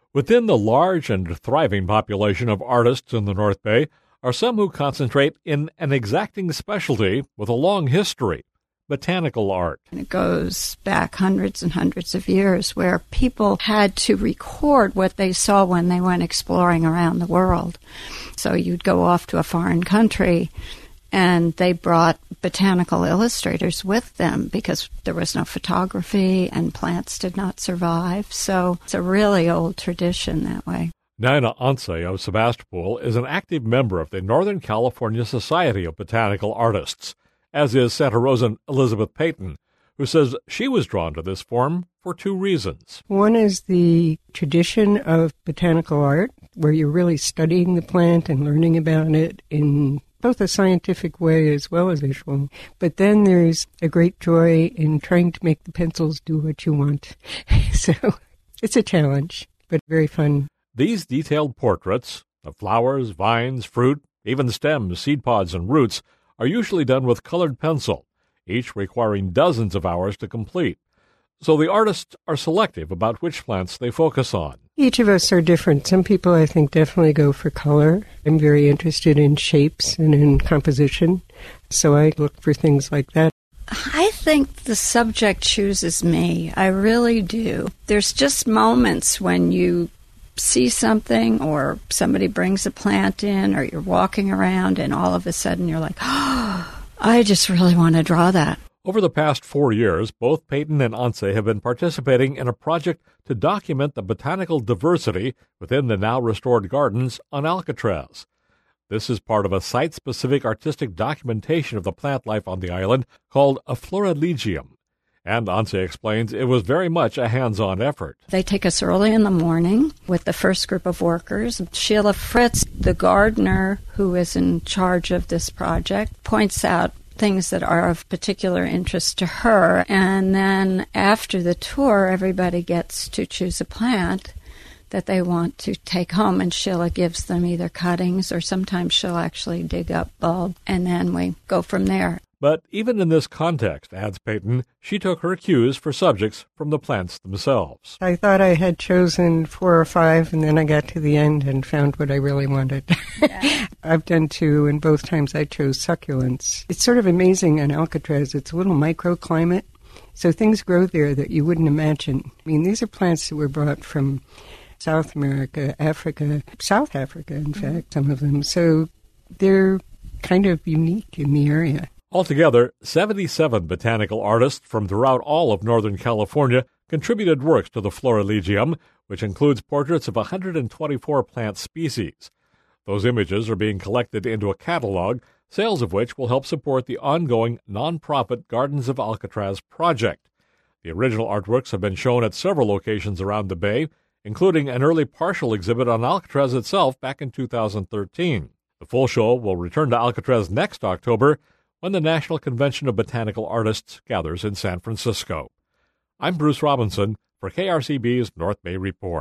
Within the large and thriving population of artists in the North Bay are some who concentrate in an exacting specialty with a long history, botanical art. It goes back hundreds and hundreds of years where people had to record what they saw when they went exploring around the world. So you'd go off to a foreign country and they brought botanical illustrators with them because there was no photography and plants did not survive. So it's a really old tradition that way. Nina Anse of Sebastopol is an active member of the Northern California Society of Botanical Artists, as is Santa Rosan Elizabeth Payton, who says she was drawn to this form for two reasons. One is the tradition of botanical art, where you're really studying the plant and learning about it in both a scientific way as well as visual. But then there's a great joy in trying to make the pencils do what you want. So it's a challenge, but very fun. These detailed portraits of flowers, vines, fruit, even stems, seed pods, and roots are usually done with colored pencil, each requiring dozens of hours to complete. So the artists are selective about which plants they focus on. Each of us are different. Some people, I think, definitely go for color. I'm very interested in shapes and in composition, so I look for things like that. I think the subject chooses me. I really do. There's just moments when you see something or somebody brings a plant in or you're walking around and all of a sudden you're like, oh, I just really want to draw that. Over the past 4 years, both Payton and Anse have been participating in a project to document the botanical diversity within the now-restored gardens on Alcatraz. This is part of a site-specific artistic documentation of the plant life on the island called a Florilegium. And Anse explains it was very much a hands-on effort. They take us early in the morning with the first group of workers. Sheila Fritz, the gardener who is in charge of this project, points out things that are of particular interest to her. And then after the tour, everybody gets to choose a plant that they want to take home, and Sheila gives them either cuttings or sometimes she'll actually dig up bulb, and then we go from there. But even in this context, adds Payton, she took her cues for subjects from the plants themselves. I thought I had chosen 4 or 5, and then I got to the end and found what I really wanted. Yeah. I've done 2, and both times I chose succulents. It's sort of amazing on Alcatraz. It's a little microclimate, so things grow there that you wouldn't imagine. I mean, these are plants that were brought from South America, Africa, South Africa, in fact, some of them. So they're kind of unique in the area. Altogether, 77 botanical artists from throughout all of Northern California contributed works to the Florilegium, which includes portraits of 124 plant species. Those images are being collected into a catalog, sales of which will help support the ongoing nonprofit Gardens of Alcatraz project. The original artworks have been shown at several locations around the bay, including an early partial exhibit on Alcatraz itself back in 2013. The full show will return to Alcatraz next October, when the National Convention of Botanical Artists gathers in San Francisco. I'm Bruce Robinson for KRCB's North Bay Report.